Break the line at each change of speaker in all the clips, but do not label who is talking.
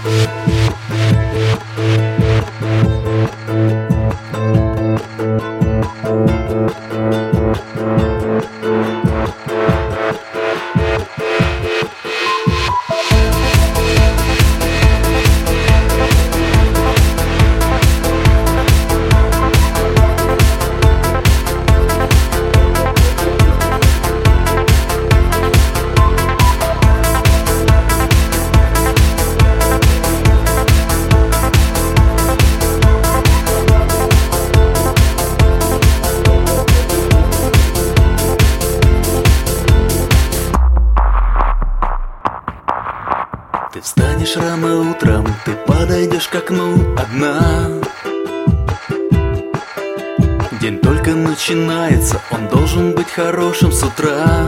Ты встанешь рано утром, ты подойдешь к окну одна. День только начинается, он должен быть хорошим с утра.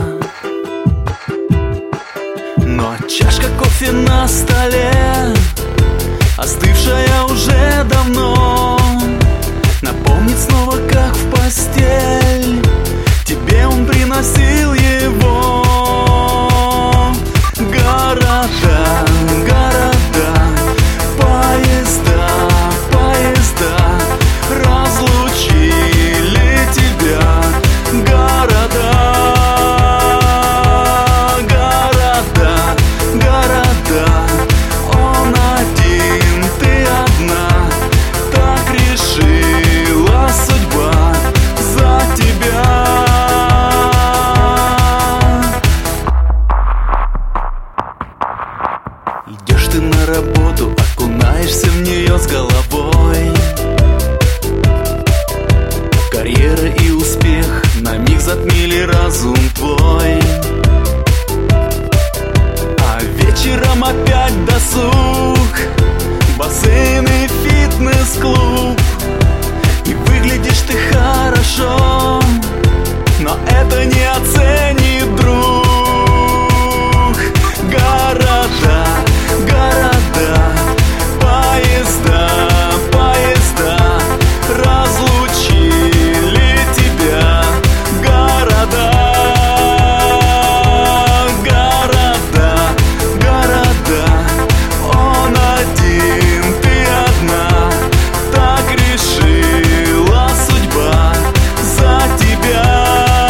Но чашка кофе на столе, остывшая уже давно, напомнит снова, как в постель тебе он приносил его. Города, города, поезда, поезда разлучили тебя. Города, города, города, он один, ты одна. Так решила судьба за тебя. Идешь ты на работу, окунаешься в нее с головой. Карьера и успех на миг затмили разум твой. А вечером опять досуг, бассейн и фитнес-клуб. И выглядишь ты хорошо, но это не оценит друг. Города, города, поезда, поезда разлучили тебя. Города, города, города, он один, ты одна. Так решила судьба за тебя.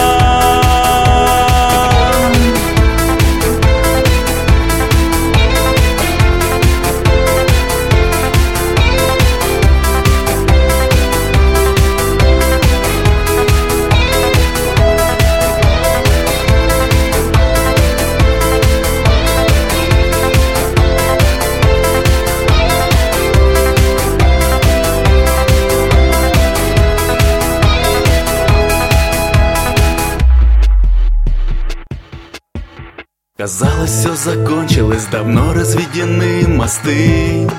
Казалось, все закончилось, давно разведены мосты.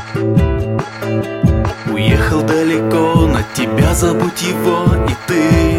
Уехал далеко, на тебя забудь его и ты.